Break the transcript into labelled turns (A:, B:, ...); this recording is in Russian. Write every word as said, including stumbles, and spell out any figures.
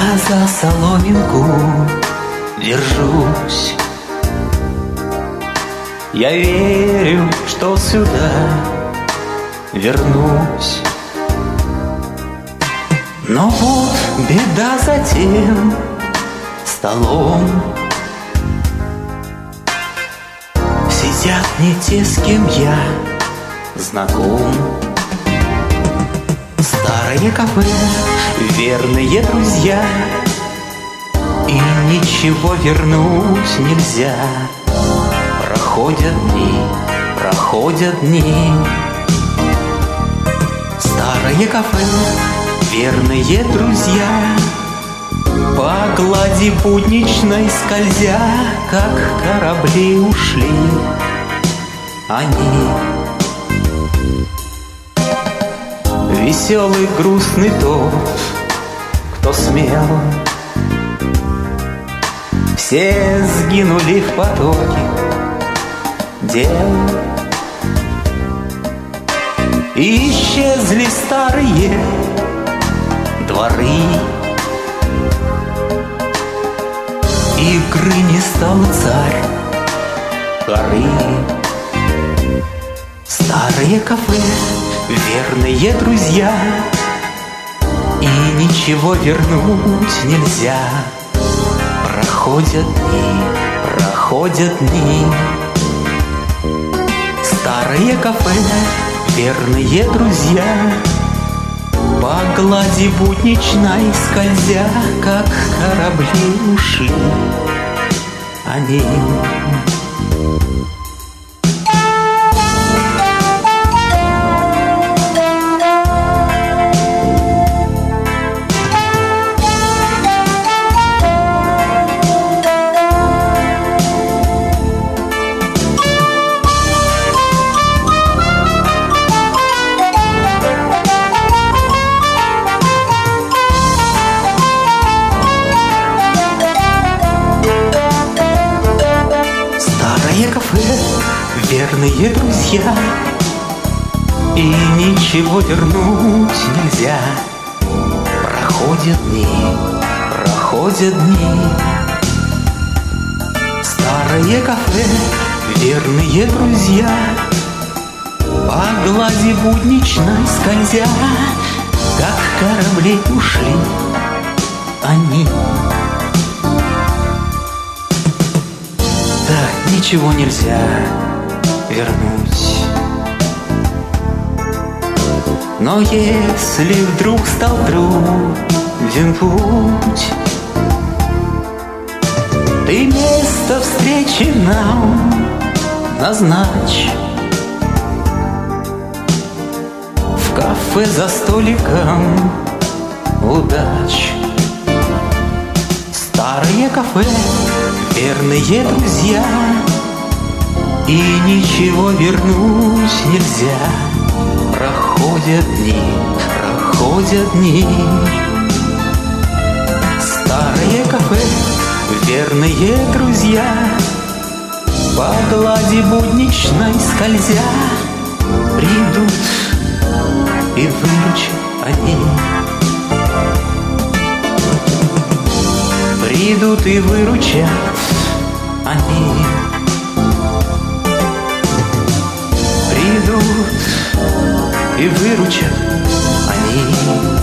A: Я за соломинку держусь. Я верю, что сюда вернусь. Но вот беда за тем столом. Сидят не те, с кем я знаком. Старое кафе, верные друзья, и ничего вернуть нельзя. Проходят дни, проходят дни. Старое кафе, верные друзья, по глади будничной скользя, как корабли ушли они. Веселый, грустный тот, кто смел. Все сгинули в потоке дел. И исчезли старые дворы. Игры не стал царь горы. Старые кафе, верные друзья, и ничего вернуть нельзя. Проходят дни, проходят дни. Старые кафе, верные друзья, по глади будничной скользя, как корабли ушли они. Кафе, верные друзья, и ничего вернуть нельзя. Проходят дни, проходят дни. Старое кафе, верные друзья, по глади будничной скользя, как корабли ушли они. Да, ничего нельзя вернуть. Но если вдруг стал труден путь, ты место встречи нам назначь. В кафе за столиком удач. Старое кафе, верные друзья, и ничего вернуть нельзя. Проходят дни, проходят дни. Старое кафе, верные друзья, по глади будничной скользя, придут и выручат они. Придут и выручат они. Придут и выручат они.